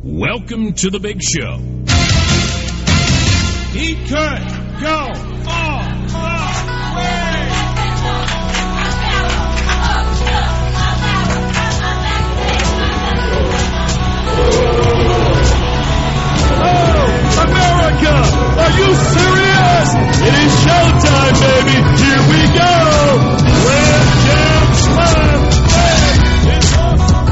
Welcome to the big show. He could go all the way. Oh, America! Are you serious? It is showtime, baby! Here we go! Slam Jam Slam! Hey, it's awesome!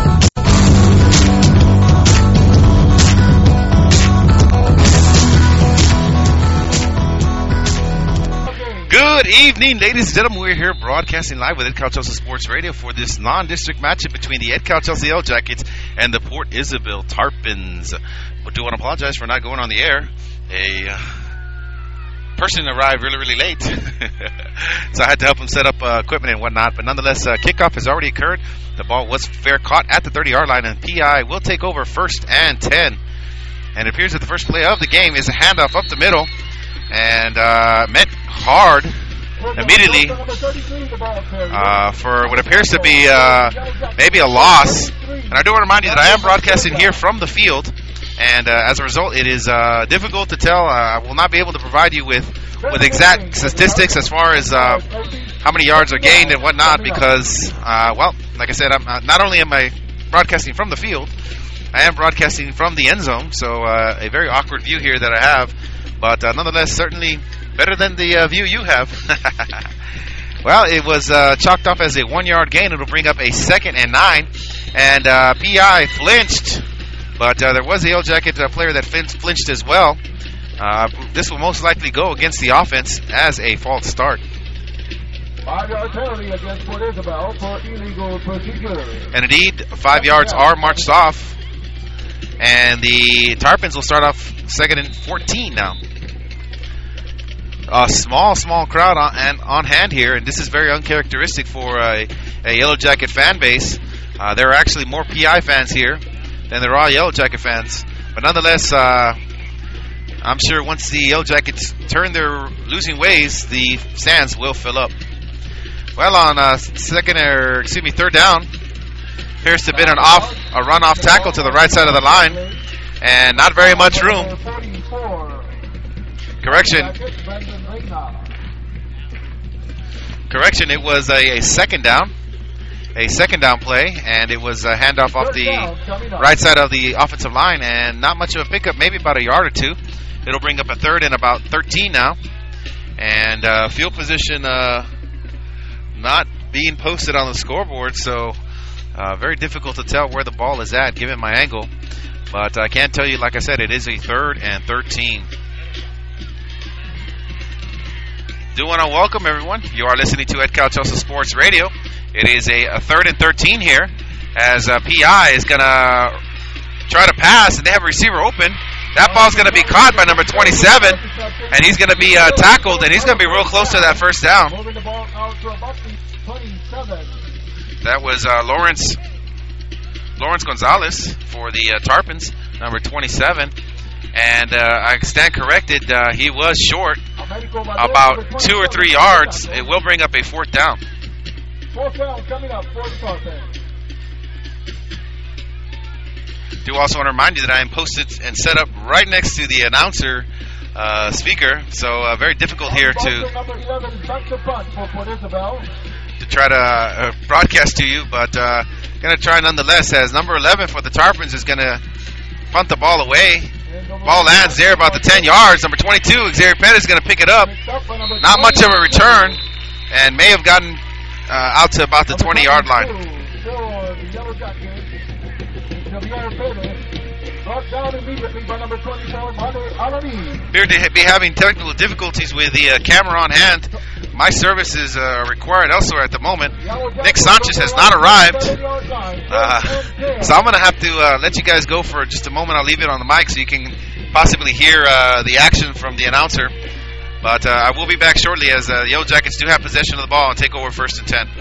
Good evening, ladies and gentlemen. We're here broadcasting live with Ed Chelsea Sports Radio for this non-district matchup between the Ed Chelsea Yellow Jackets and the Port Isabel Tarpons. I do want to apologize for not going on the air. A person arrived really late, so I had to help him set up equipment and whatnot. But nonetheless, kickoff has already occurred. The ball was fair caught at the 30-yard line, and PI will take over 1st and 10. And it appears that the first play of the game is a handoff up the middle, and meant hard immediately for what appears to be maybe a loss. And I do want to remind you that I am broadcasting here from the field, and as a result, it is difficult to tell. I will not be able to provide you with exact statistics as far as how many yards are gained and whatnot, because, well, like I said, not only am I broadcasting from the field, I am broadcasting from the end zone, so a very awkward view here that I have, but nonetheless, certainly better than the view you have. Well, it was chalked off as a 1-yard gain. It'll bring up a 2nd and 9, and PI flinched, but there was a Yellow Jacket player that flinched as well. This will most likely go against the offense as a false start. 5-yard penalty against Port Isabel for illegal procedure. And indeed, 5 yards are marched off, and the Tarpons will start off 2nd and 14 now. A small crowd on hand here, and this is very uncharacteristic for a Yellow Jacket fan base. There are actually more PI fans here than there are Yellow Jacket fans. But nonetheless, I'm sure once the Yellow Jackets turn their losing ways, the stands will fill up. Well, on 3rd down, appears to have been a run-off tackle to the right side of the line, and not very much room. Correction, it was a 2nd down. A 2nd down play, and it was a handoff off the right side of the offensive line, and not much of a pickup, maybe about a yard or two. It'll bring up a 3rd and about 13 now. And field position not being posted on the scoreboard, so very difficult to tell where the ball is at given my angle. But I can tell you, like I said, it is a 3rd and 13. Do want to welcome everyone. You are listening to Ed Chelsea Sports Radio. It is a 3rd and 13 here, as PI is going to try to pass, and they have a receiver open. That ball's going to be caught by number 27, and he's going to be tackled, and he's going to be real close to that 1st down. That was Lawrence Gonzalez for the Tarpons, number 27. And I stand corrected, he was short about 2 or 3 yards. It will bring up a 4th down. 4th down coming up, 4th down. Do also want to remind you that I am posted and set up right next to the announcer speaker, so very difficult here to try to broadcast to you, but going to try nonetheless, as number 11 for the Tarpons is going to punt the ball away. Ball lands there about the 10 yards. Number 22, Xavier Pettis is going to pick it up. Not much of a return, and may have gotten out to about the 20-yard line. Appear to be having technical difficulties with the camera on hand. My services are required elsewhere at the moment. Nick Sanchez has not arrived. So I'm going to have to let you guys go for just a moment. I'll leave it on the mic so you can possibly hear the action from the announcer. But I will be back shortly, as the Yellow Jackets do have possession of the ball and take over 1st and 10.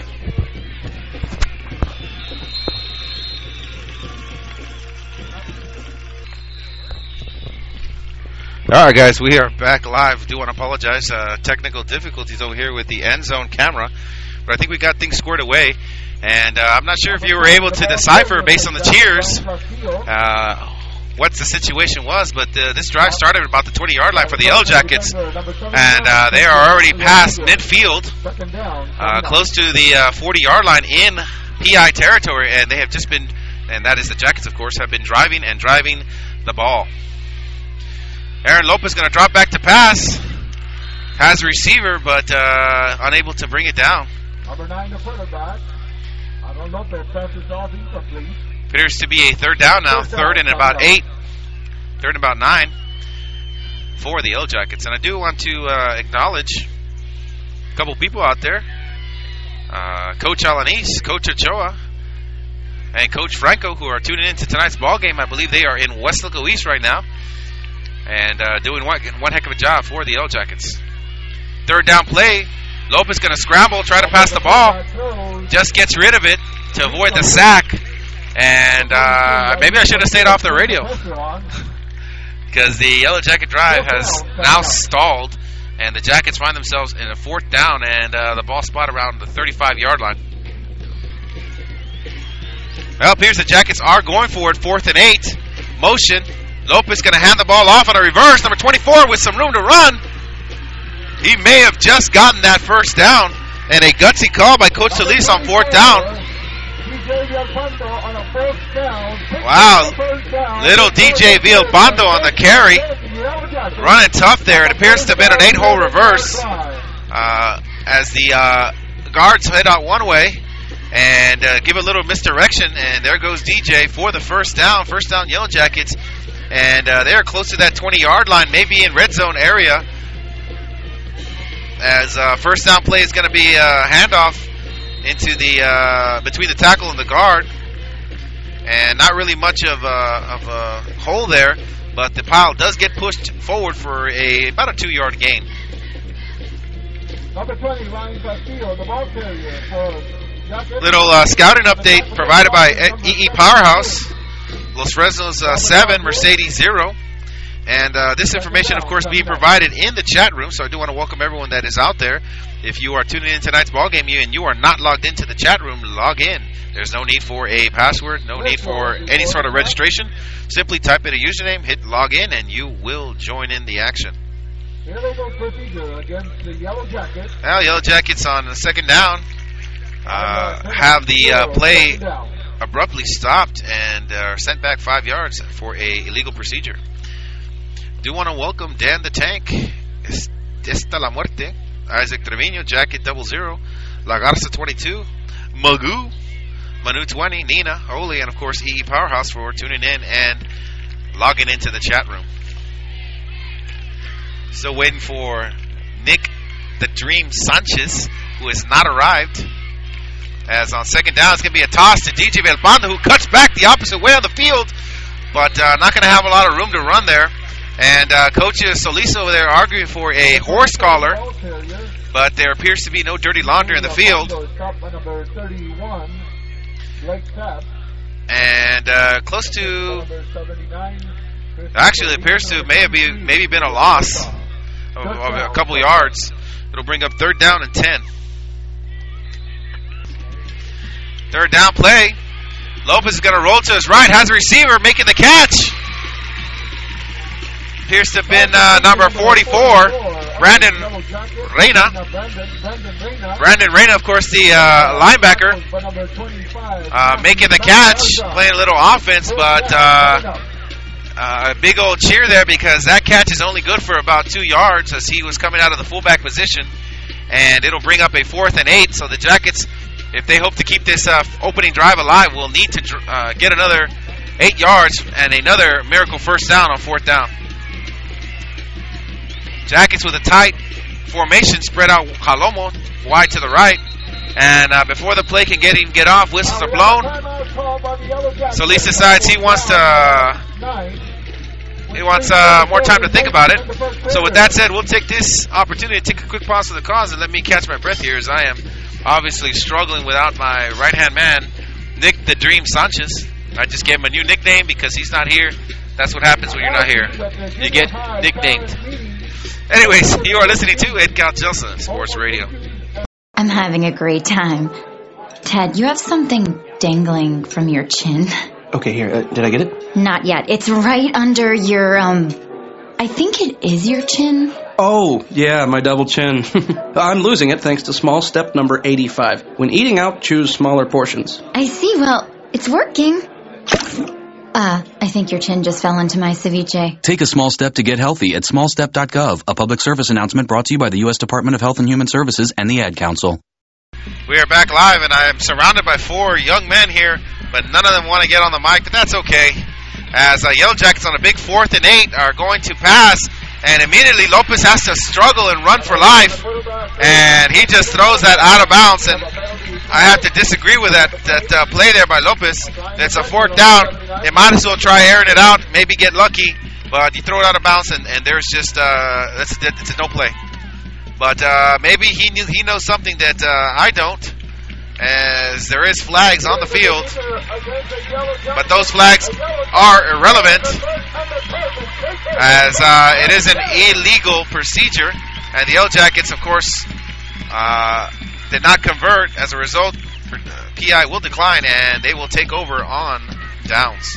All right, guys, we are back live. Do want to apologize. Technical difficulties over here with the end zone camera, but I think we got things squared away. And I'm not sure if you were able to decipher based on the cheers what the situation was, but this drive started at about the 20-yard line for the Yellow Jackets, and they are already past midfield, close to the 40-yard line in PI territory, and they have just been, and that is the Jackets, of course, have been driving the ball. Aaron Lopez going to drop back to pass. Has a receiver, but unable to bring it down. Number 9, the quarterback. Aaron Lopez passes off incomplete. Appears to be a third down now. Third and about 8. Third and about 9 for the Yellow Jackets. And I do want to acknowledge a couple people out there. Coach Alanis, Coach Ochoa, and Coach Franco, who are tuning into tonight's ball game. I believe they are in Westlaco East right now. And doing one heck of a job for the Yellow Jackets. Third down play. Lopez going to scramble, try to pass the ball. Just gets rid of it to avoid the sack. And maybe I should have stayed off the radio. Because the Yellow Jacket drive has now stalled. And the Jackets find themselves in a fourth down. And the ball spot around the 35-yard line. Well, it appears the Jackets are going for it. 4th and 8. Motion. Lopez going to hand the ball off on a reverse. Number 24 with some room to run. He may have just gotten that first down. And a gutsy call by Coach Solis on 4th down. Wow. Little DJ Villalpando on the carry. Running tough there. It appears to have been an 8-hole reverse. As the guards head out one way. And give a little misdirection. And there goes DJ for the first down. First down, Yellow Jackets. And they are close to that 20-yard line, maybe in red zone area. As first down play is going to be a handoff into the between the tackle and the guard, and not really much of a hole there, but the pile does get pushed forward for about a 2-yard gain. Number 20, Ryan Castillo, the ball carrier for Little scouting update provided by EE Powerhouse. Los Fresnos 7, Mercedes 0. And this information, of course, being provided in the chat room. So I do want to welcome everyone that is out there. If you are tuning in tonight's ballgame and you are not logged into the chat room, log in. There's no need for a password, no need for any sort of registration. Simply type in a username, hit log in, and you will join in the action. Illegal procedure against the Yellow Jackets. Well, Yellow Jackets on the second down have the play abruptly stopped and are sent back 5 yards for a illegal procedure. Do want to welcome Dan the Tank, Esta La Muerte, Isaac Trevino, Jacket 00, La Garza 22, Magoo, Manu 20, Nina, Oli, and of course EE Powerhouse for tuning in and logging into the chat room. Still waiting for Nick the Dream Sanchez, who has not arrived. As on second down, it's going to be a toss to DJ Villalpando, who cuts back the opposite way on the field, but not going to have a lot of room to run there. And Coach Solis over there arguing for a horse collar, but there appears to be no dirty laundry in the field. And close to, actually, it appears to maybe been a loss of a couple yards. It'll bring up third down and 10. Third down play. Lopez is going to roll to his right, has a receiver making the catch. Appears to have been number 44, Brandon Reyna. Brandon Reyna, of course, the linebacker, making the catch, playing a little offense, but a big old cheer there because that catch is only good for about 2 yards as he was coming out of the fullback position, and it'll bring up a 4th and 8. So the Jackets, if they hope to keep this opening drive alive, will need to get another 8 yards and another miracle first down on 4th down. Jackets with a tight formation, spread out Jalomo wide to the right. And before the play can get off, whistles are blown. Solis decides he wants more time to think about it. So with that said, we'll take this opportunity to take a quick pause for the cause and let me catch my breath here as I am obviously struggling without my right-hand man, Nick the Dream Sanchez. I just gave him a new nickname because he's not here. That's what happens when you're not here. You get nicknamed. Anyways, you are listening to Ed Calgelsa Sports Radio. I'm having a great time. Ted, you have something dangling from your chin. Okay, here. Did I get it? Not yet. It's right under your, I think it is your chin. Oh, yeah, my double chin. I'm losing it thanks to small step number 85. When eating out, choose smaller portions. I see. Well, it's working. I think your chin just fell into my ceviche. Take a small step to get healthy at smallstep.gov, a public service announcement brought to you by the U.S. Department of Health and Human Services and the Ad Council. We are back live, and I am surrounded by 4 young men here, but none of them want to get on the mic, but that's okay. As Yellow Jackets on a big 4th and 8 are going to pass, and immediately Lopez has to struggle and run for life, and he just throws that out of bounds, and I have to disagree with that play there by Lopez. It's a 4th down. They might as well try airing it out, maybe get lucky, but you throw it out of bounds, and there's just it's a no play. But maybe he knows something that I don't, as there is flags on the field, but those flags are irrelevant, as it is an illegal procedure, and the Yellow Jackets, of course, did not convert. As a result, PI will decline, and they will take over on downs.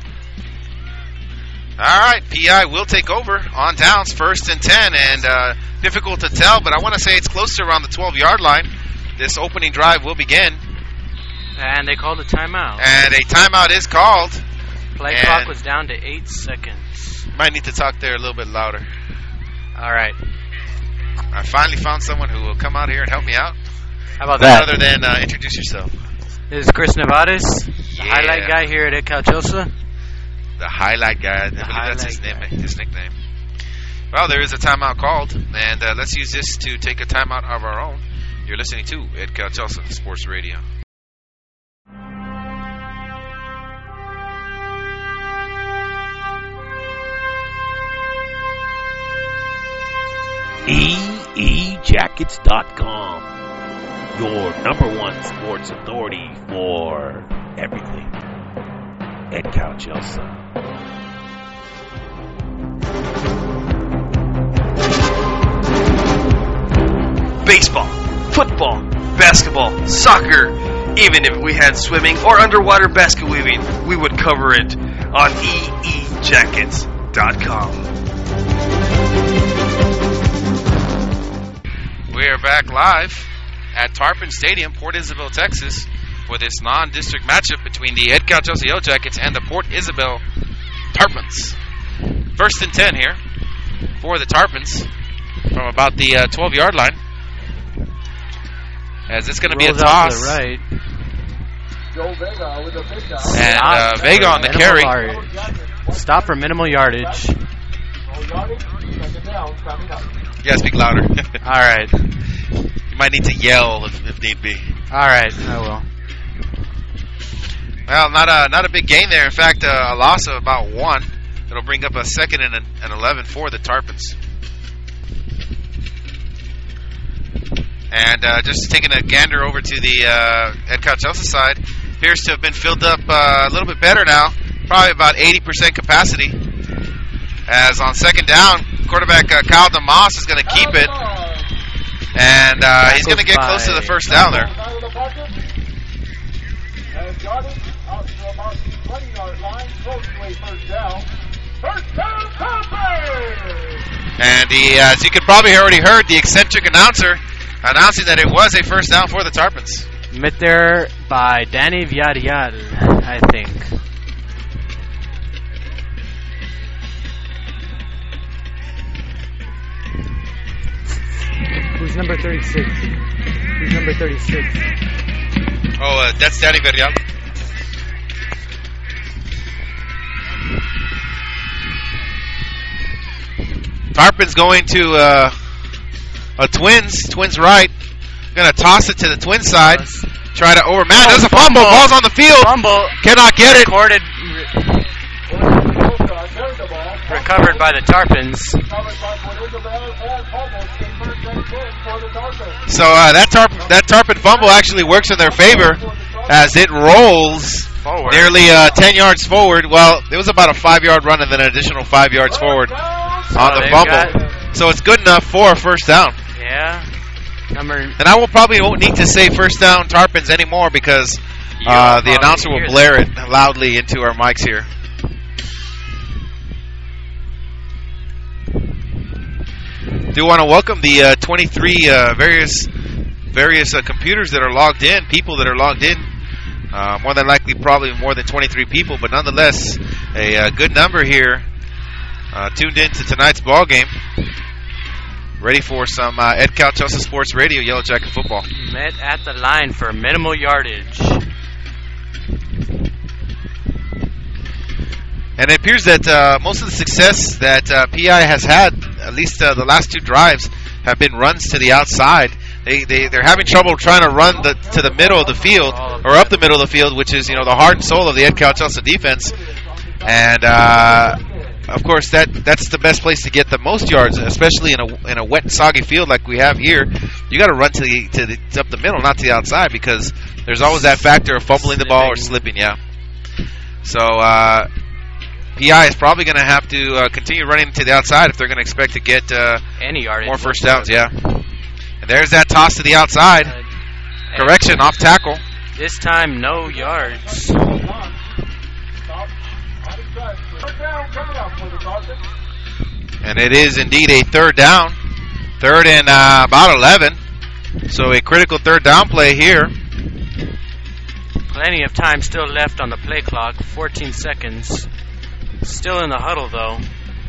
All right, PI will take over on downs, 1st and 10, and difficult to tell, but I want to say it's close to around the 12-yard line. This opening drive will begin. And they called a timeout. And a timeout is called. Play clock was down to 8 seconds. Might need to talk there a little bit louder. All right. I finally found someone who will come out here and help me out. How about that? Other than introduce yourself. This is Chris Nevades, the highlight guy here at Calchosa. The highlight guy. I believe that's his name, his nickname. Well, there is a timeout called, and let's use this to take a timeout of our own. You're listening to Ed Calchosa Sports Radio. EEJackets.com, your #1 sports authority for everything. Ed Calchosa. Baseball, football, basketball, soccer. Even if we had swimming or underwater basket weaving, we would cover it on EEJackets.com. We are back live at Tarpon Stadium, Port Isabel, Texas, for this non-district matchup between the Ed Calchosa Yellow Jackets and the Port Isabel Tarpons. 1st and 10 here for the Tarpons from about the 12-yard line. As it's going to be a toss. To the right. And Vega on the carry. Stop for minimal yardage. Yeah, speak louder. All right. You might need to yell if need be. All right, I will. Well, not a big gain there. In fact, a loss of about 1. It'll bring up a 2nd and an 11 for the Tarpons. And just taking a gander over to the Ed Calchosa side, appears to have been filled up a little bit better now, probably about 80% capacity. As on 2nd down, quarterback Kyle DeMoss is going to keep it, and he's going to get close to the 1st down there. And as you could probably already heard, the eccentric announcer announcing that it was a 1st down for the Tarpons. Met there by Danny Villarreal, I think. Who's number 36? Who's number 36? Oh, that's Danny Villarreal. Tarpons going to a Twins right. Going to toss it to the Twins side. Try to man, there's a fumble. Ball's on the field. Fumble. Cannot get it. Recovered by the Tarpons. So that Tarpon fumble actually works in their favor as it rolls forward. Nearly 10 yards forward. Well, it was about a 5-yard run and then an additional 5 yards forward on the fumble. So it's good enough for a 1st down. Yeah. And I probably won't need to say 1st down Tarpons anymore because The announcer will blare it loudly into our mics here. Do want to welcome the 23 various computers that are logged in, people that are logged in. More than likely, probably more than 23 people, but nonetheless, a good number here tuned in to tonight's ball game. Ready for some Ed Cal Chelsea Sports Radio, Yellow Jacket football. Met at the line for minimal yardage. And it appears that most of the success that PI has had, at least the last two drives, have been runs to the outside. They're having trouble trying to run to the middle of the field, or up the middle of the field, which is, the heart and soul of the Ed Cal Chelsea defense. And of course, that's the best place to get the most yards, especially in a wet and soggy field like we have here. You got to run to up the middle, not to the outside, because there's always that factor of fumbling the ball or slipping. Yeah. So PI is probably going to have to continue running to the outside if they're going to expect to get any yardage, more first downs. Yeah. And there's that toss to the outside. Correction, off tackle. This time, no yards. And it is indeed a third down. Third and about 11. So a critical third down play here. Plenty of time still left on the play clock. 14 seconds. Still in the huddle, though.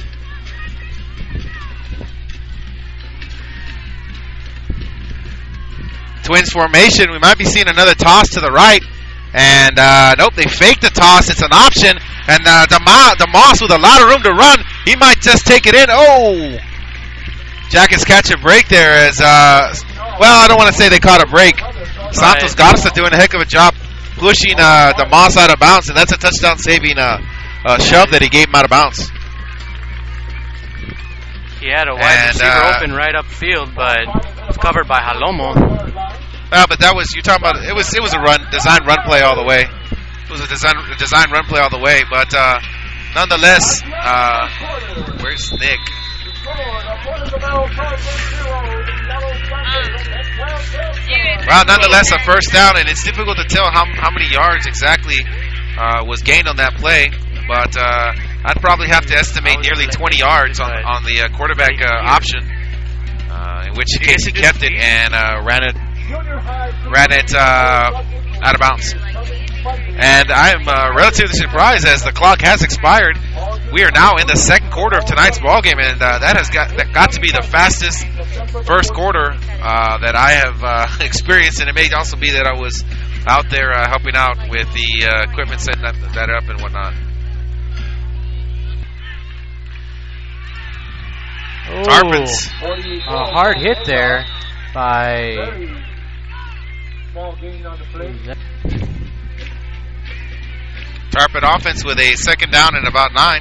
Twins formation. We might be seeing another toss to the right. And nope, they faked the toss. It's an option. And DeMoss with a lot of room to run. He might just take it in. Oh! Jackets catch a break there as, I don't want to say they caught a break. Santos Garza doing a heck of a job pushing DeMoss out of bounds. And that's a touchdown-saving shove that he gave him out of bounds. He had a wide receiver open right upfield, but it's covered by Jalomo. But that was, you're talking about, it was a design run play all the way. It was a design run play all the way, but nonetheless, where's Nick? Well, nonetheless, a first down, and it's difficult to tell how many yards exactly was gained on that play, but I'd probably have to estimate nearly 20 yards on the quarterback option, in which case he kept it and ran it out of bounds. And I'm relatively surprised as the clock has expired. We are now in the second quarter of tonight's ball game, and that has got to be the fastest first quarter that I have experienced. And it may also be that I was out there helping out with the equipment, setting that up and whatnot. Tarpons. A hard hit there by Tarpon offense with a second down and about 9.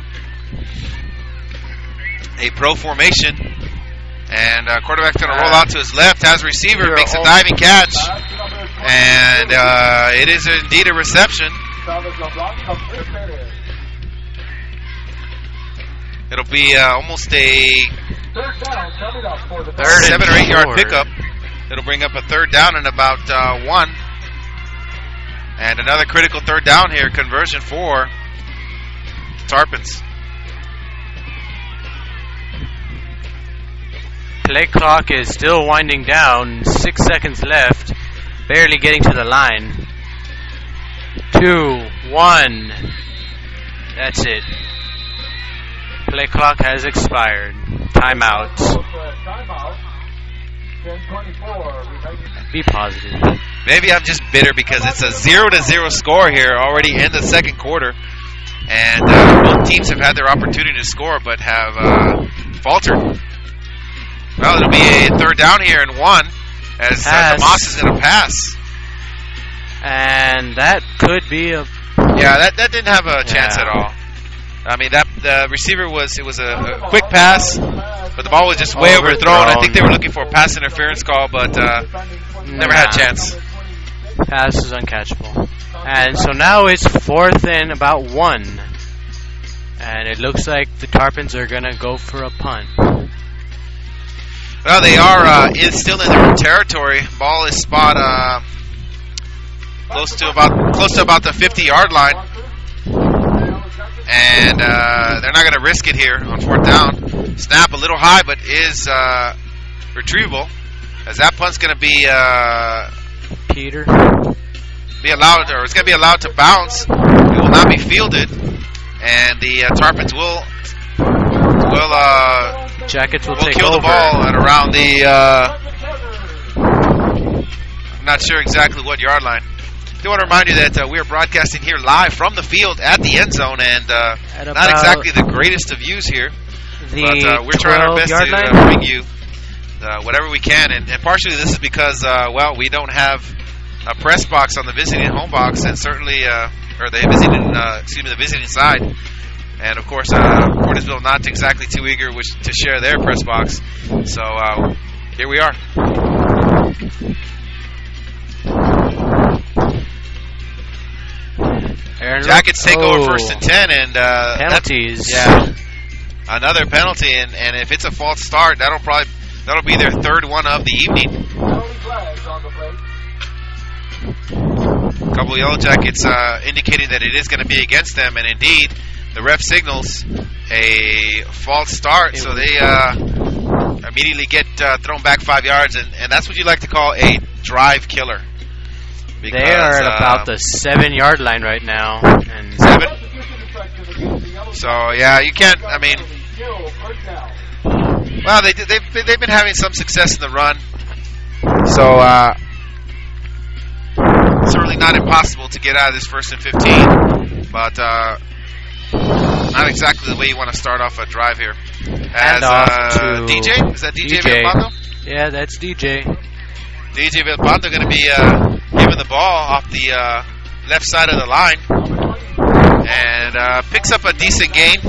A pro formation. And quarterback's going to roll out to his left. Has receiver, makes a diving catch. And it is indeed a reception. It'll be almost a 7 or 8 yard pickup. It'll bring up a third down and about 1. And another critical third down here, conversion for Tarpons. Play clock is still winding down. 6 seconds left. Barely getting to the line. 2, 1. That's it. Play clock has expired. Timeout. Be positive. Maybe I'm just bitter because it's a 0-0 score here already in the second quarter. And both teams have had their opportunity to score but have faltered. Well, it'll be a third down here and 1 as DeMoss is going to pass. And that could be a... Yeah, that didn't have a chance at all. I mean, the receiver it was a quick pass, but the ball was just way overthrown. I think they were looking for a pass interference call, but never had a chance. Pass is uncatchable. And so now it's 4th and about 1. And it looks like the Tarpons are going to go for a punt. Well, they are still in their territory. Ball is spot close to about the 50-yard line. And they're not going to risk it here on 4th down. Snap a little high, but is retrievable. As that punt's going to be Peter. allowed, or it's going to be allowed to bounce. It will not be fielded, and the Tarpons will Jackets will take kill over. the ball at around the. I'm not sure exactly what yard line. I do want to remind you that we are broadcasting here live from the field at the end zone, and not exactly the greatest of views here, but we're trying our best to bring you whatever we can, and partially this is because we don't have a press box on the visiting home box, and certainly or the visiting side, and of course Portisville not exactly too eager to share their press box, so here we are. Jackets take over 1st and 10, and penalties. Another penalty, and if it's a false start, that'll be their 3rd one of the evening. A couple of Yellow Jackets indicating that it is going to be against them, and indeed, the ref signals a false start, so they immediately get thrown back 5 yards, and that's what you like to call a drive killer. Because, they are at about the 7-yard line right now. And 7? So, yeah, you can't, well, they've been having some success in the run. So, certainly not impossible to get out of this 1st and 15. But, not exactly the way you want to start off a drive here. As DJ? Is that DJ Villalpando? Yeah, that's DJ. DJ Villalpando going to be giving the ball off the left side of the line, and picks up a decent gain.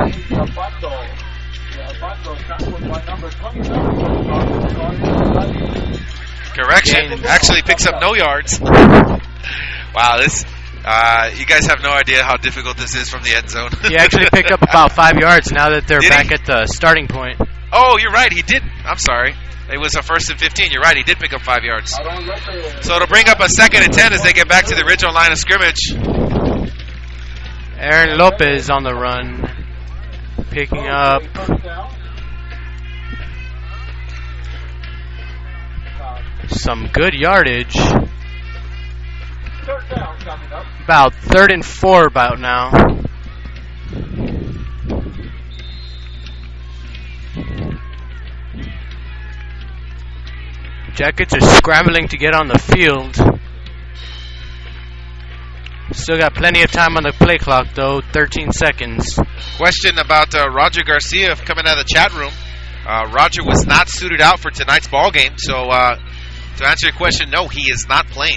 Correction, actually picks up no yards. Wow, this you guys have no idea how difficult this is from the end zone. He actually picked up about 5 yards now that they're back at the starting point. Oh, you're right, he did. I'm sorry. It was a 1st and 15. You're right. He did pick up 5 yards. So it'll bring up a 2nd and 10 as they get back to the original line of scrimmage. Aaron Lopez on the run, picking up some good yardage. About 3rd and 4 about now. Jackets are scrambling to get on the field. Still got plenty of time on the play clock, though. 13 seconds. Question about Roger Garcia coming out of the chat room. Roger was not suited out for tonight's ball game, so to answer your question, no, he is not playing.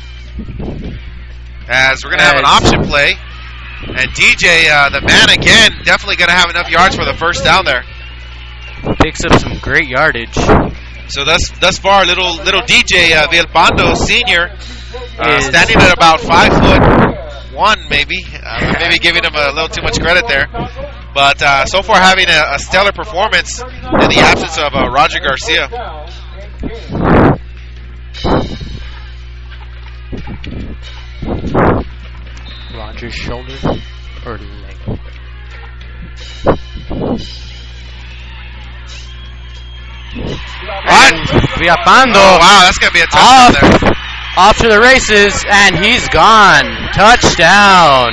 As we're going to have an option play, and DJ, the man again, definitely going to have enough yards for the 1st down there. Picks up some great yardage. So thus far, little DJ Villalpando Sr. Standing at about 5'1", maybe giving him a little too much credit there. But so far, having a stellar performance in the absence of Roger Garcia. Roger's shoulder or leg. Villalpando. Oh, wow, that's going to be a touchdown there. Off to the races, and he's gone. Touchdown.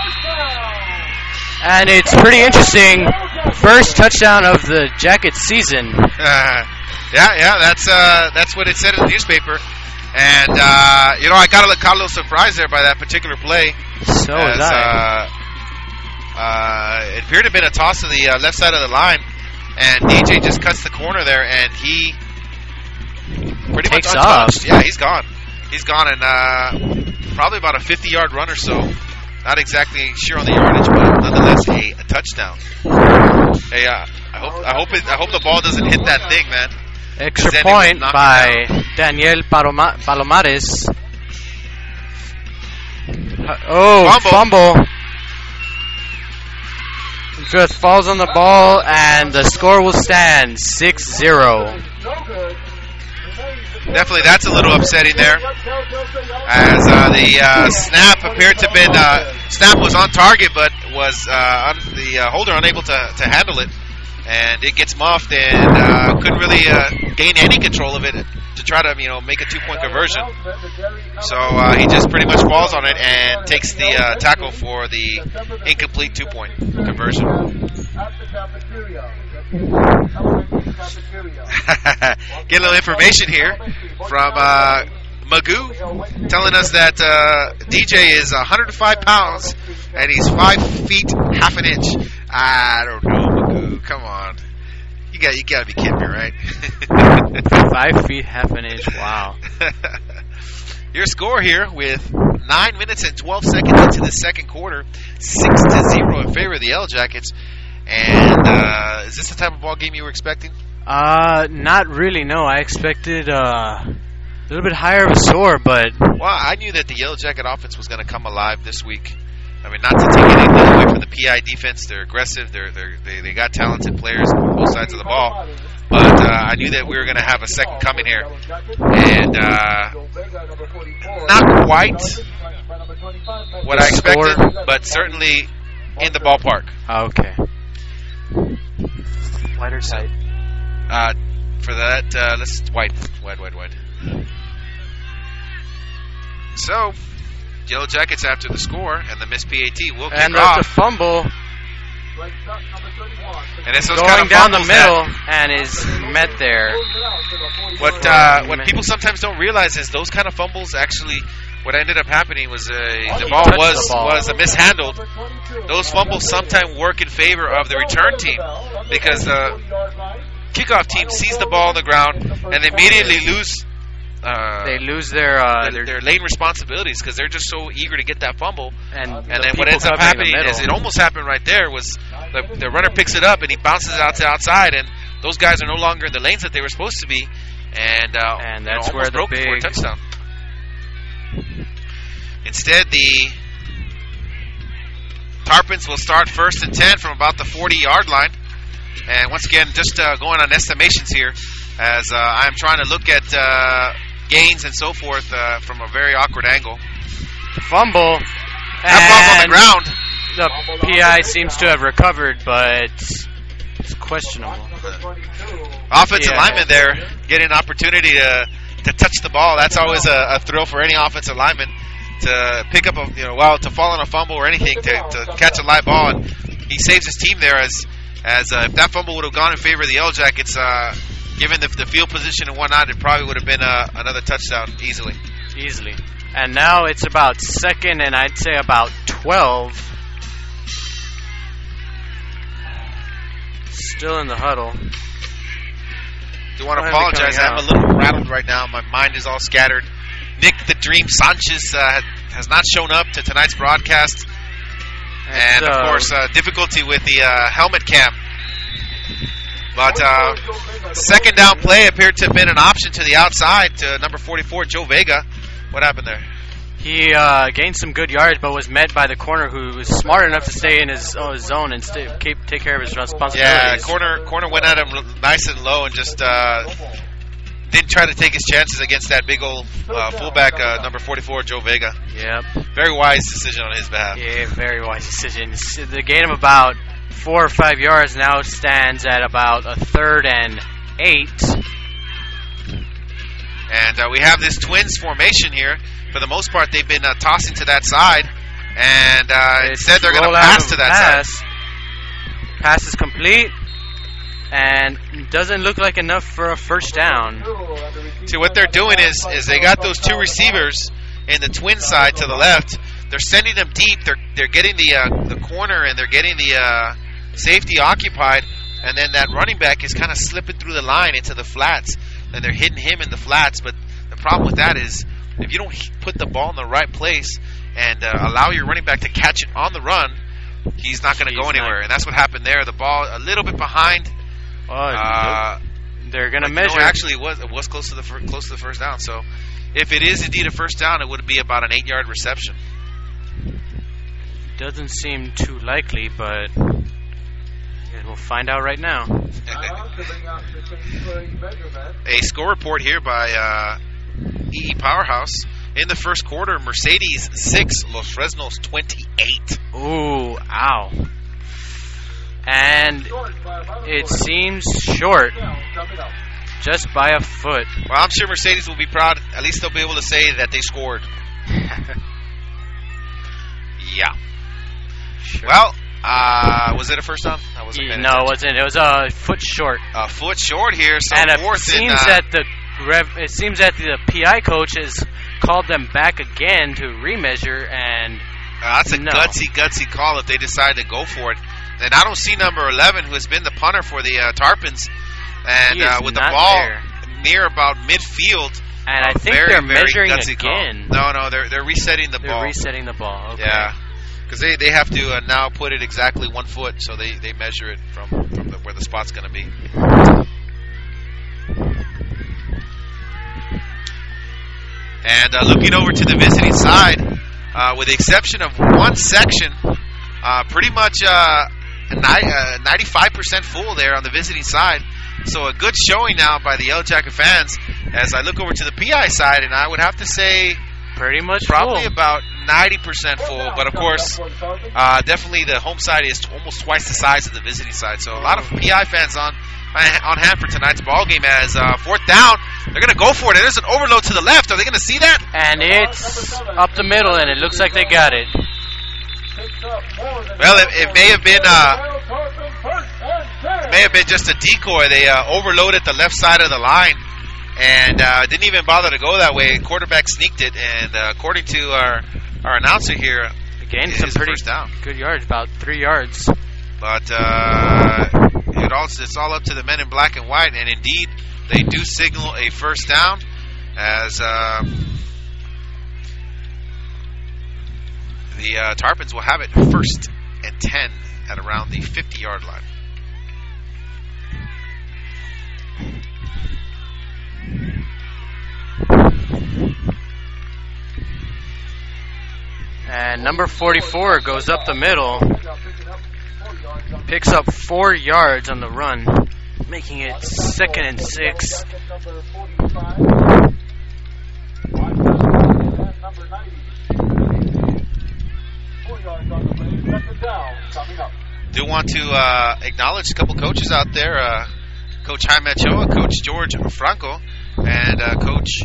And it's pretty interesting. First touchdown of the Jackets season. Yeah, that's what it said in the newspaper. And, I got a little surprised there by that particular play. So was I. It appeared to have been a toss to the left side of the line. And DJ just cuts the corner there, and he pretty much untouched. Off. Yeah, he's gone. He's gone, and probably about a 50-yard run or so. Not exactly sure on the yardage, but nonetheless a touchdown. Hey, I hope the ball doesn't hit that thing, man. Extra point by Daniel Palomares. Fumble. Just falls on the ball, and the score will stand 6-0. Definitely, that's a little upsetting there. As the snap appeared to have been, snap was on target, but was the holder unable to handle it. And it gets muffed and couldn't really gain any control of it to try to, make a 2-point conversion. So he just pretty much falls on it and takes the tackle for the incomplete 2-point conversion. Get a little information here from Magoo, telling us that DJ is 105 pounds and he's 5 feet half an inch. I don't know, Magoo. Come on, you gotta be kidding me, right? 5 feet half an inch. Wow. Your score here with 9 minutes and 12 seconds into the second quarter, 6-0 in favor of the Yellow Jackets. And is this the type of ball game you were expecting? Not really. No, I expected a little bit higher of a score, but well, I knew that the Yellow Jacket offense was going to come alive this week. I mean, not to take anything away from the PI defense. They're aggressive. They got talented players on both sides of the ball. But I knew that we were going to have a second coming here. And not quite what I expected, but certainly in the ballpark. Okay. White or tight? For that, let's white. So, Yellow Jackets after the score and the missed PAT will kick and off. And that's a fumble. And it's those going kind of down the middle and is met there. What people sometimes don't realize is those kind of fumbles actually. What ended up happening was the ball was mishandled. Those fumbles sometimes work in favor of the return team because the kickoff team sees the ball on the ground and they immediately lose. They lose their lane responsibilities because they're just so eager to get that fumble. And then what people ends up happening is it almost happened right there was the runner picks it up and he bounces it out to outside and those guys are no longer in the lanes that they were supposed to be and that's where the big for a touchdown. Instead, the Tarpons will start 1st and 10 from about the 40-yard line. And once again, just going on estimations here, as I'm trying to look at gains and so forth from a very awkward angle. Fumble. That ball's on the ground. The PI seems to have recovered, but it's questionable. Offensive lineman there getting an opportunity to touch the ball. That's always a thrill for any offensive lineman to pick up to fall on a fumble or anything to catch a live ball. And he saves his team there as if that fumble would have gone in favor of the Yellow Jackets, given the field position and whatnot, it probably would have been another touchdown easily. And now it's about 2nd and I'd say about 12. Still in the huddle. I want to apologize. I'm a little rattled right now. My mind is all scattered. Nick the Dream Sanchez has not shown up to tonight's broadcast. And, of course, difficulty with the helmet cam. But second down play appeared to have been an option to the outside to number 44, Joe Vega. What happened there? He gained some good yards, but was met by the corner who was smart enough to stay in his zone and take care of his responsibilities. Yeah, corner went at him nice and low and just didn't try to take his chances against that big old fullback, number 44, Joe Vega. Yep. Very wise decision on his behalf. Yeah, very wise decision. The gain of about 4 or 5 yards now stands at about a 3rd and 8. And we have this Twins formation here. For the most part, they've been tossing to that side. And instead, they're going to pass to that side. Pass is complete. And doesn't look like enough for a first down. See, what they're doing is they got those 2 receivers in the twin side to the left. They're sending them deep. They're getting the corner and they're getting the safety occupied. And then that running back is kind of slipping through the line into the flats. And they're hitting him in the flats. But the problem with that is if you don't put the ball in the right place and allow your running back to catch it on the run, he's not going to go anywhere. And that's what happened there. The ball a little bit behind. They're going to measure. Actually, it was close to the first down. So, if it is indeed a first down, it would be about an 8-yard reception. Doesn't seem too likely, but And we'll find out right now. A score report here by EE Powerhouse. In the first quarter, Mercedes 6, Los Fresnos 28. Ooh, ow. And it seems short. Just by a foot. Well, I'm sure Mercedes will be proud. At least they'll be able to say that they scored. Yeah. Sure. Well, was it a first down? I wasn't paying No, it attention. wasn't. It was a foot short. A foot short here. So And it fourth seems that the PI coach has called them back again to remeasure, and that's a gutsy call if they decide to go for it. And I don't see number 11, who has been the punter for the Tarpons, and with the ball near about midfield. And I think they're measuring again. Call. No, they're resetting the ball. They're resetting the ball. Okay. Yeah, because they have to now put it exactly 1 foot, so they measure it from where the spot's going to be. And looking over to the visiting side, with the exception of one section, pretty much 95% full there on the visiting side. So a good showing now by the Yellow Jacket fans. As I look over to the PI side, and I would have to say pretty much probably full. about 90% full. But of course, definitely the home side is almost twice the size of the visiting side. So a lot of PI fans on hand for tonight's ball game. As fourth down, they're going to go for it. There's an overload to the left. Are they going to see that? And it's up the middle, and it looks like they got it. Well, it may have been just a decoy. They overloaded the left side of the line and didn't even bother to go that way. Quarterback sneaked it, and according to our announcer here, again, some pretty first down. Good yards, about 3 yards. But it's all up to the men in black and white, and indeed they do signal a first down as the Tarpons will have it 1st and 10 at around the 50-yard line. And number 44 goes up the middle, picks up 4 yards on the run, making it 2nd and 6. Do want to acknowledge a couple coaches out there, Coach Jaime Ochoa, Coach George Franco, and Coach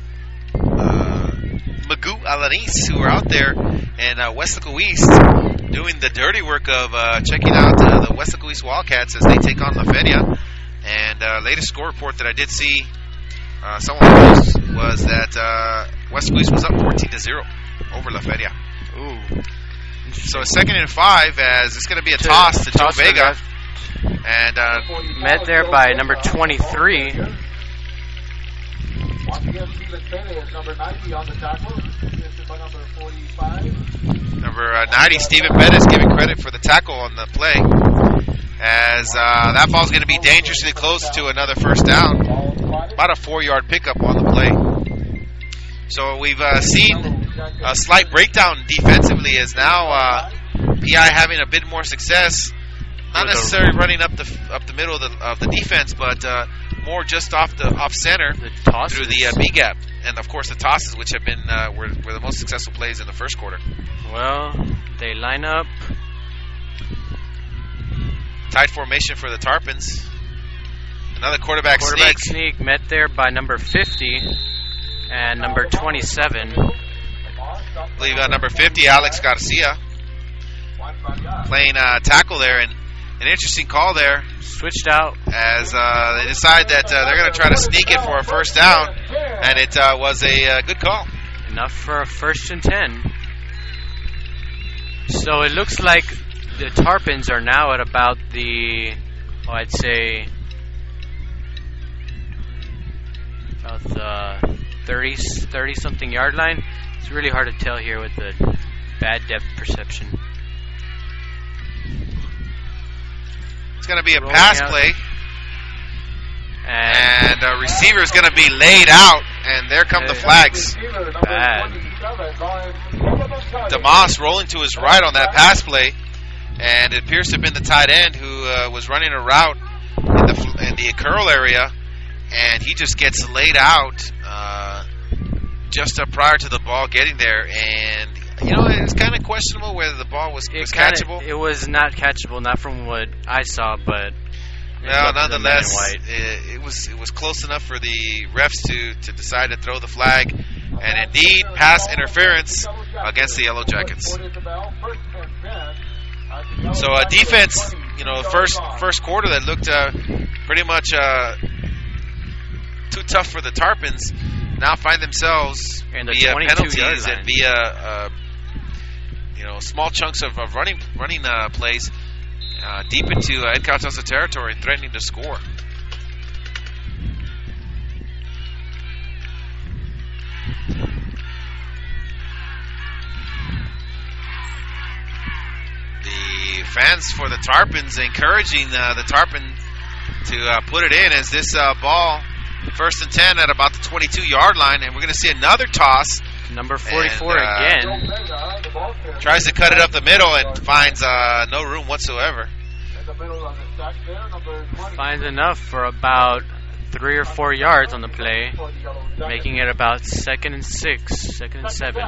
Magoo Alanis, who are out there in Westaco East doing the dirty work of checking out the Westaco East Wildcats as they take on La Feria. And latest score report that I did see someone post was that Westaco East was up 14-0 over La Feria. Ooh. So 2nd and 5, as it's going to be a toss to Joe Vega. And met there by number 23. Number 90, Stephen Bettis, giving credit for the tackle on the play. As that ball's going to be dangerously close to another first down. About a 4-yard pickup on the play. So we've seen a slight breakdown defensively, as now PI having a bit more success. Not necessarily running up the middle of the defense, but more just off center through the B gap, and of course the tosses, which have been were the most successful plays in the first quarter. Well, they line up. Tight formation for the Tarpons. Another quarterback sneak met there by number 50 and number 27. I believe number 50, Alex Garcia, playing tackle there, and an interesting call there. Switched out as they decide that they're going to try to sneak it for a first down, and it was a good call. Enough for a 1st and 10. So it looks like the Tarpons are now at about the, I'd say, about the 30-something yard line. It's really hard to tell here with the bad depth perception. It's going to be a pass play. And a receiver is going to be laid out, and there come the flags. Bad. DeMoss rolling to his right on that pass play, and it appears to have been the tight end who was running a route in the curl area, and he just gets laid out just prior to the ball getting there. And it's kind of questionable whether the ball was catchable. It was not catchable, not from what I saw, but nonetheless, it was close enough for the refs to decide to throw the flag, and indeed pass interference against the Yellow Jackets. So defense, first quarter that looked pretty much too tough for the Tarpons, now find themselves in the via 22 penalties and via small chunks of running plays deep into Encantosa territory, threatening to score. The fans for the Tarpons encouraging the Tarpon to put it in as this ball, 1st and 10 at about the 22-yard line, and we're going to see another toss. Number 44 again. Tries to cut it up the middle and finds no room whatsoever. Finds enough for about 3 or 4 yards on the play, making it about 2nd and 6, 2nd and 7.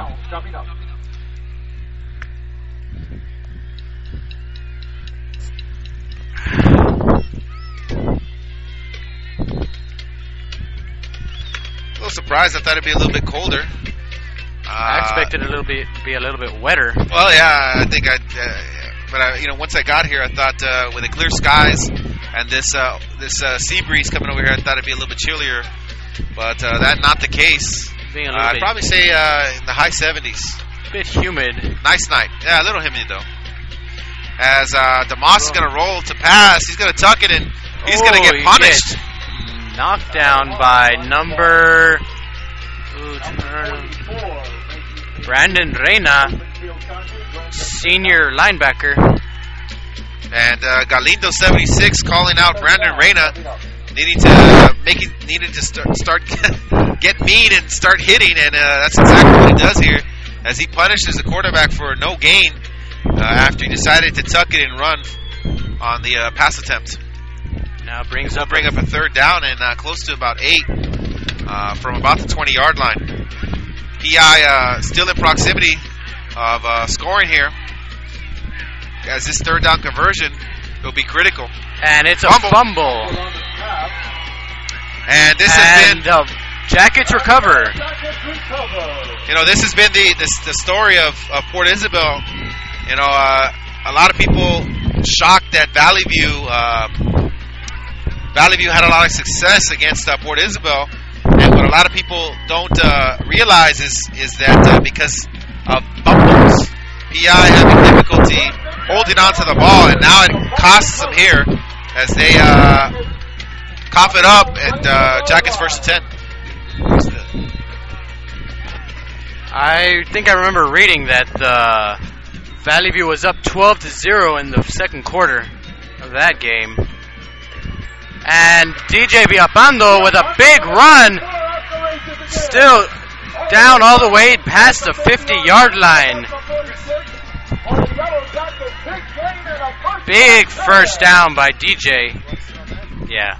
A little surprised. I thought it'd be a little bit colder. I expected it to be a little bit wetter. Well, yeah, I think once I got here, I thought with the clear skies and this sea breeze coming over here, I thought it'd be a little bit chillier. But that's not the case. I'd probably say in the high 70s. A bit humid. Nice night. Yeah, a little humid though. As DeMoss is going to roll to pass, he's going to tuck it and he's going to get punished. Knocked down by number Brandon Reyna, senior linebacker. And Galindo 76 calling out Brandon Reyna, needed to start get mean and start hitting, and that's exactly what he does here, as he punishes the quarterback for no gain after he decided to tuck it and run on the pass attempt. Now bring up a 3rd down and close to about 8 from about the 20-yard line. PI still in proximity of scoring here, as this 3rd down conversion will be critical. And it's a fumble. And this has been the Jackets recover. This has been the story of Port Isabel. A lot of people shocked that Valley View had a lot of success against Port Isabel, and what a lot of people don't realize is that because of fumbles, PI having difficulty holding on to the ball, and now it costs them here as they cough it up, and Jackets 1st and 10. I think I remember reading that Valley View was up 12-0 in the 2nd quarter of that game. And DJ Villapando with a big run, still down all the way past the 50-yard line. Big 1st down by DJ. Yeah.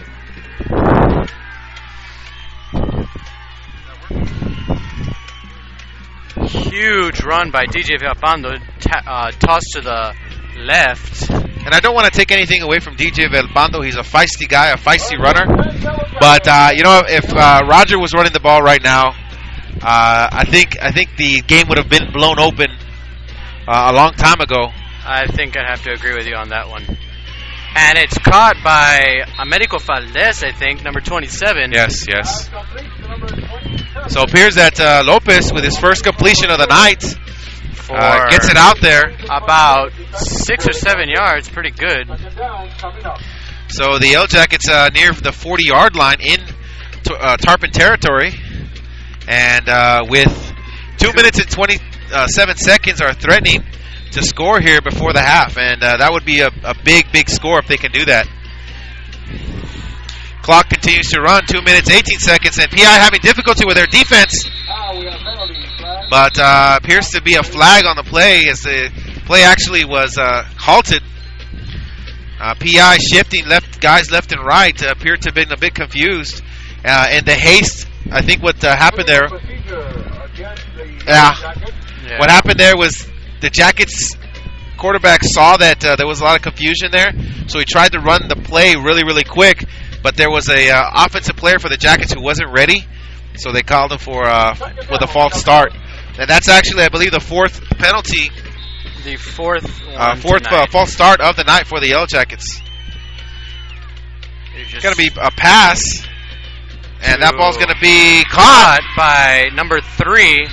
Huge run by DJ Villapando, tossed to the left. And I don't want to take anything away from DJ Villapando. He's a feisty guy, a feisty runner. But if Roger was running the ball right now, I think the game would have been blown open a long time ago. I think I'd have to agree with you on that one. And it's caught by Americo Valdez, I think, number 27. Yes. So it appears that Lopez, with his first completion of the night, gets it out there. About 6 or 7 yards, pretty good. So the Yellow Jackets near the 40-yard line in Tarpon territory. And with 2 minutes and 27 seconds are threatening to score here before the half. And that would be a big score if they can do that. Clock continues to run, 2 minutes, 18 seconds, and PI having difficulty with their defense. But appears to be a flag on the play, as the play actually was halted. PI shifting guys left and right appeared to have been a bit confused. In the haste, I think what happened there. What happened there was the Jackets quarterback saw that there was a lot of confusion there, so he tried to run the play really, really quick. But there was a offensive player for the Jackets who wasn't ready, so they called him for with a false start. And that's actually, I believe, the fourth penalty. The fourth false start of the night for the Yellow Jackets. It's going to be a pass, and that ball's going to be caught by number 3.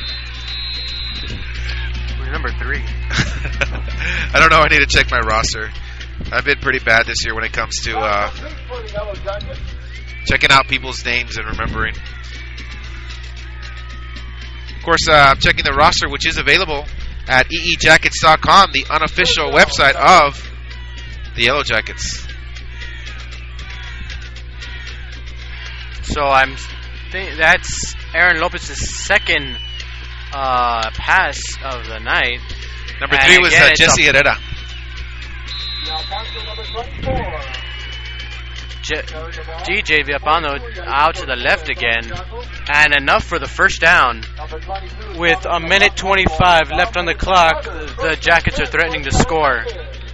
Who's number 3? I don't know. I need to check my roster. I've been pretty bad this year when it comes to checking out people's names and remembering. Of course, I'm checking the roster, which is available at eejackets.com, the unofficial website of the Yellow Jackets. So that's Aaron Lopez's second pass of the night. Number 3 was Jesse Herrera. DJ Villalpando out to the left again, and enough for the first down. With 1:25 left on the clock, the Jackets are threatening to score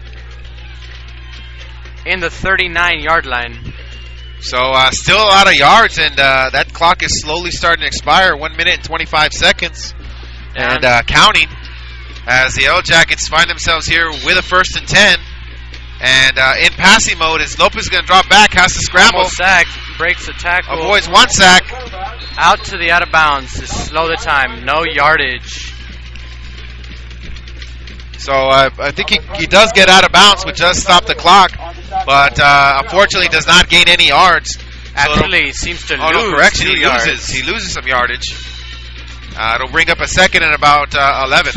in the 39-yard line. So still a lot of yards, and that clock is slowly starting to expire. 1 minute and 25 seconds, and counting, as the Yellow Jackets find themselves here with a 1st and 10. And in passing mode, is Lopez going to drop back, has to scramble. Almost sacked, breaks the tackle. Avoids 1 sack. Out to the out of bounds to slow the time. No yardage. So I think he does get out of bounds, which does stop the clock. But unfortunately does not gain any yards. Actually seems to lose. Oh, no, correction. He loses some yardage. It'll bring up a 2nd and about 11.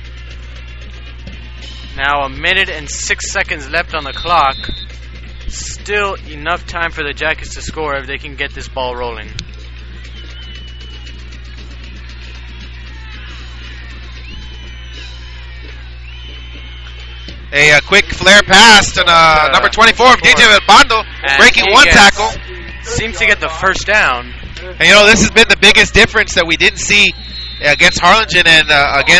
Now 1 minute and 6 seconds left on the clock. Still enough time for the Jackets to score if they can get this ball rolling. A quick flare pass to number 24 of DJ Villalpando, breaking 1 tackle. Seems to get the first down. And you know, this has been the biggest difference that we didn't see against Harlingen and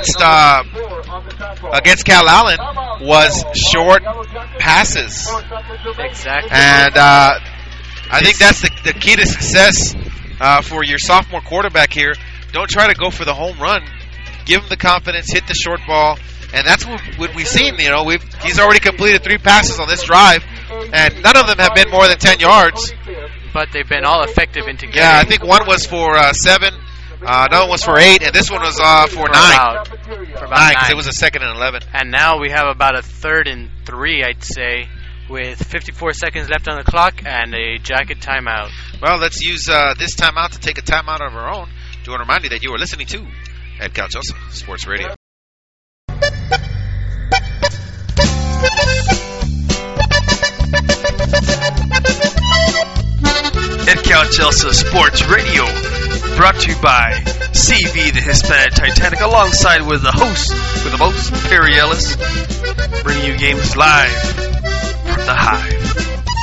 against Cal Allen was short passes. Exactly. And I think that's the key to success for your sophomore quarterback here. Don't try to go for the home run. Give him the confidence, hit the short ball. And that's what we've seen. You know, he's already completed 3 passes on this drive, and none of them have been more than 10 yards. But they've been all effective in together. Yeah, I think one was for 7, another one was for 8, and this one was for 9. For about 9, because it was a 2nd and 11. And now we have about a 3rd and 3, I'd say, with 54 seconds left on the clock and a Jacket timeout. Well, let's use this timeout to take a timeout of our own. To remind you that you are listening to Ed Calchosa Sports Radio. Ed Calchosa Sports Radio, brought to you by CV the Hispanic Titanic, alongside with the host with the most, Perry Ellis, bringing you games live from the Hive.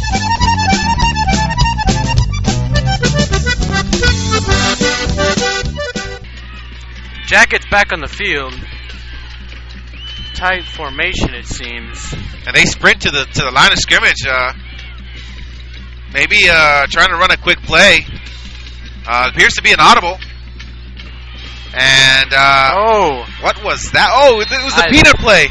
Jackets back on the field. Tight formation, it seems. And they sprint to the line of scrimmage. Maybe trying to run a quick play. Appears to be an audible. And what was that? Oh, it was the peanut play.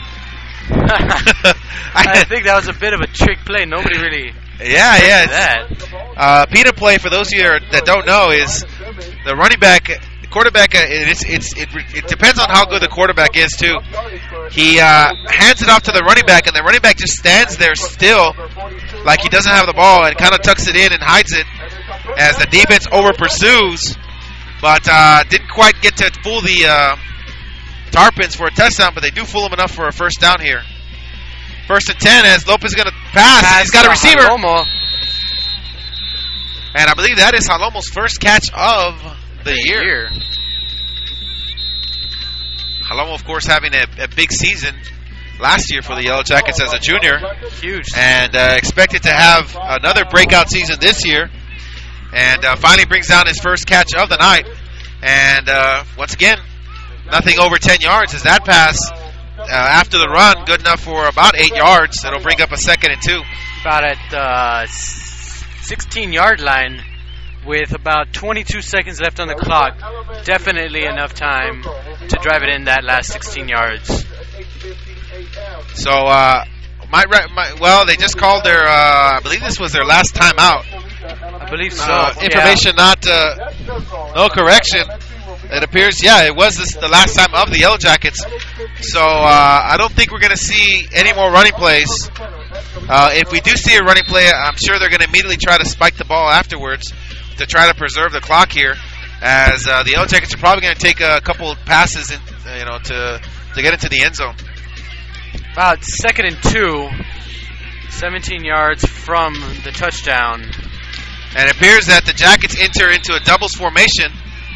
I think that was a bit of a trick play. Nobody really. Yeah. That. Peanut play, for those of you that don't know, is the running back. Quarterback, it depends on how good the quarterback is too. He hands it off to the running back, and the running back just stands there still, like he doesn't have the ball, and kind of tucks it in and hides it as the defense over pursues, but didn't quite get to fool the Tarpons for a touchdown, but they do fool him enough for a 1st down here. 1st and 10 as Lopez is going to pass. He's got a receiver, Jalomo. and I believe that is Jalomo's first catch of the year. Jalomo, of course, having a big season. last year for the Yellow Jackets as a junior. Huge. And expected to have another breakout season this year. And finally brings down his first catch of the night. And once again, nothing over 10 yards as that pass after the run, good enough for about 8 yards. It'll bring up a 2nd and 2. About at the 16-yard line with about 22 seconds left on the clock. Definitely enough time to drive it in that last 16 yards. So, well, they just called their, I believe this was their last timeout. I believe so. Information not, no correction. It appears, it was the last time of the Yellow Jackets. So I don't think we're going to see any more running plays. If we do see a running play, I'm sure they're going to immediately try to spike the ball afterwards to try to preserve the clock here. As the Yellow Jackets are probably going to take a couple of passes, to get into the end zone. About 2nd and 2, 17 yards from the touchdown. And it appears that the Jackets enter into a doubles formation.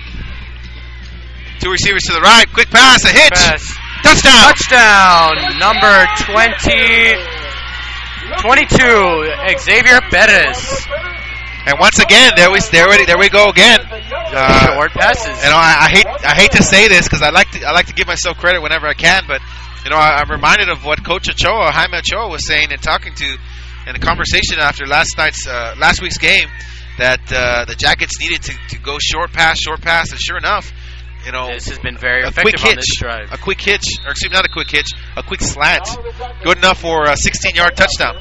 2 receivers to the right. Quick pass, a hitch. Touchdown. Touchdown. Number 22, Xavier Perez. And once again, there we go again. Short passes. I hate to say this because I like to give myself credit whenever I can, but I'm reminded of what Coach Ochoa, Jaime Ochoa, was saying and talking to in a conversation after last week's game that the Jackets needed to go short pass, and sure enough. This has been very effective on this drive. A quick hitch, or excuse me, not a quick hitch, a quick slant. Good enough for a 16-yard touchdown.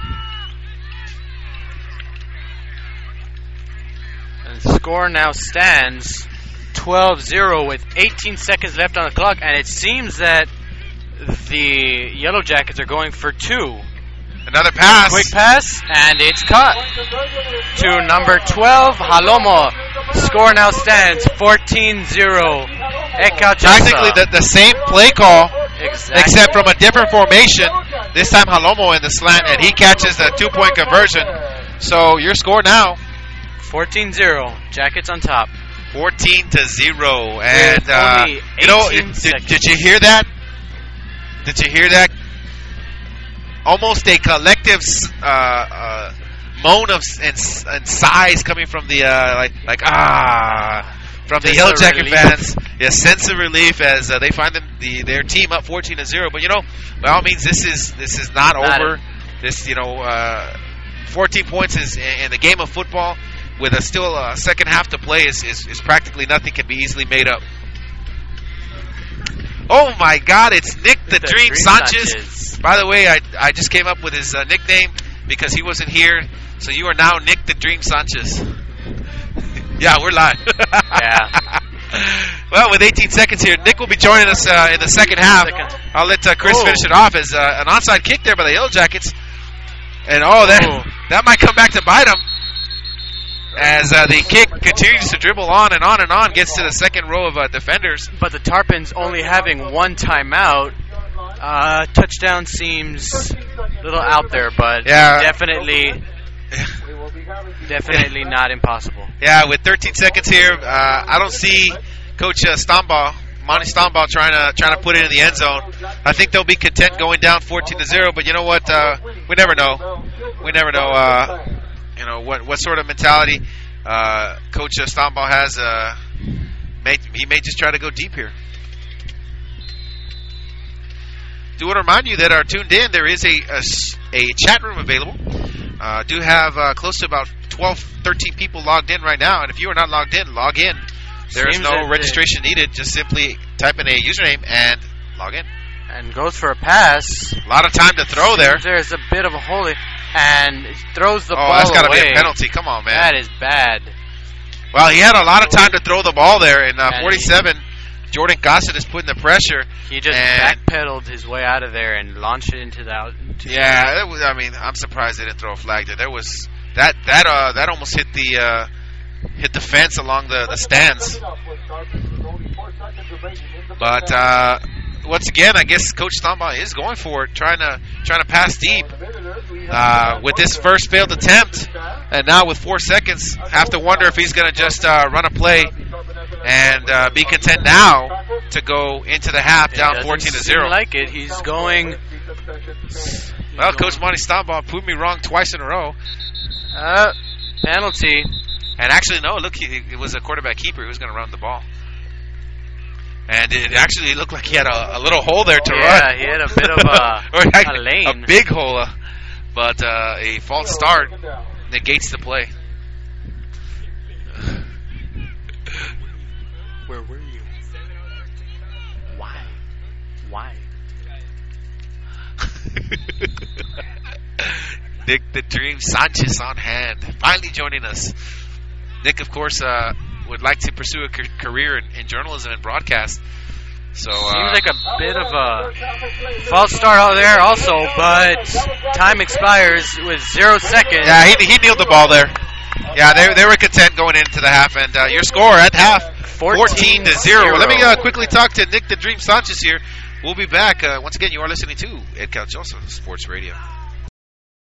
And the score now stands 12-0 with 18 seconds left on the clock, and it seems that the Yellow Jackets are going for 2. Another pass. Quick pass, and it's caught to number 12, Halomo. Score now stands 14-0. Practically the same play call, exactly. Except from a different formation. This time Halomo in the slant, and he catches the 2-point conversion. So your score now? 14-0. Jackets on top. 14-0. And did you hear that? Did you hear that? Almost a collective moan and sighs coming from the from the Yellow Jacket fans. Yeah, sense of relief as they find their team up 14-0. But by all means, this is not over. This 14 points is in the game of football with still a second half to play is practically nothing, can be easily made up. Oh my God! It's Nick the Dream Sanchez. By the way, I just came up with his nickname because he wasn't here. So you are now Nick the Dream Sanchez. Yeah, we're live. Yeah. Well, with 18 seconds here, Nick will be joining us in the second half. I'll let Chris finish it off as an onside kick there by the Yellow Jackets. And that might come back to bite him. As the kick continues to dribble on and on and on, gets to the second row of defenders. But the Tarpons only having one timeout. Touchdown seems a little out there, but definitely not impossible. Yeah, with 13 seconds here, I don't see Coach Monty Stombaugh trying to put it in the end zone. I think they'll be content going down 14-0. But you know what? We never know. We never know. What sort of mentality Coach Stombaugh has. He may just try to go deep here. Do want to remind you that are tuned in, there is a chat room available. Do have close to about 12, 13 people logged in right now. And if you are not logged in, log in. There is no registration needed. Just simply type in a username and log in. And goes for a pass. A lot of time to throw there. There's a bit of a hole and throws the ball away. Oh, that's got to be a penalty. Come on, man. That is bad. Well, he had a lot of time to throw the ball there. In 47, Jordan Gossett is putting the pressure. He just backpedaled his way out of there and launched it into the out. I'm surprised they didn't throw a flag there. There was that almost hit the fence along the stands. But once again, I guess Coach Stombaugh is going for it, trying to pass deep. With this first failed attempt, and now with 4 seconds, have to wonder if he's going to just run a play and be content now to go into the half down 14-0. Like it, he's going Well, Coach Monty Stombaugh proved me wrong twice in a row. Penalty. And actually, no, look, it was a quarterback keeper who was going to run the ball. And it actually looked like he had a little hole there to run. Yeah, he had a bit of a lane. A big hole. But a false start negates the play. Where were you? Why? Nick the Dream Sanchez on hand, finally joining us. Nick, of course, would like to pursue a career in journalism and broadcast. So seems like a bit of a false start out there also, but time expires with 0 seconds. Yeah, he kneeled the ball there. Yeah, they were content going into the half, and your score at half, 14-0. Well, let me quickly talk to Nick the Dream Sanchez here. We'll be back. Once again, you are listening to Ed Calchoso Sports Radio.